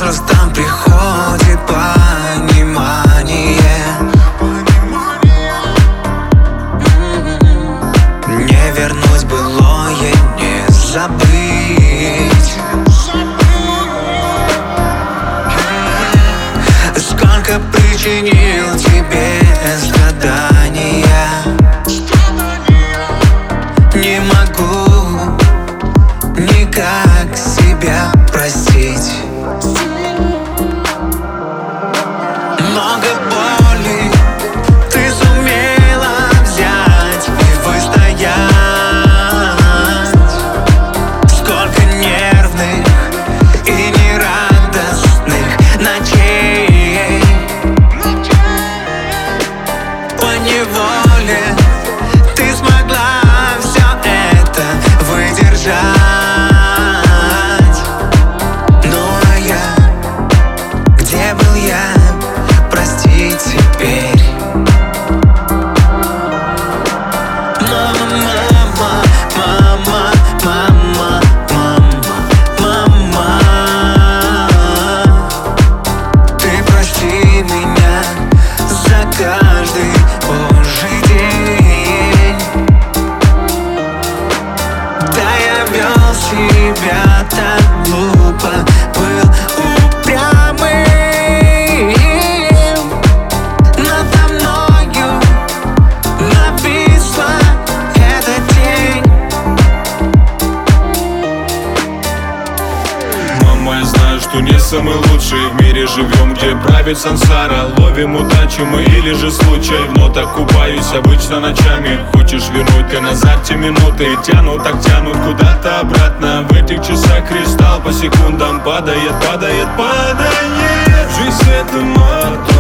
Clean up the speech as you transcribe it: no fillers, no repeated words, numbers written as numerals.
возрастом приходит понимание. Не вернуть былое, не забыть. Сколько причинил тебе страдания, не могу никак себя простить. Много боли ты сумела взять и выстоять. Сколько нервных и нерадостных ночей. Поневоле ты смогла все это выдержать. Ну а я, где был я? Прости теперь. Мама, мама, мама, мама, мама, мама, ты прости меня за каждый божий день. Да я вел себя так глупо, был упрямым. Надо мною нависла эта тень. Мама, я знаю, что не самый лучший в мире живем, где правит сансара. Ловим удачу мы или же случай. В нотах купаюсь обычно ночами. Хочешь вернуть ты назад те минуты, тянут так тянут куда-то обратно. В этих часах кристалл по секундам падает, падает, падает. Жизнь это мото.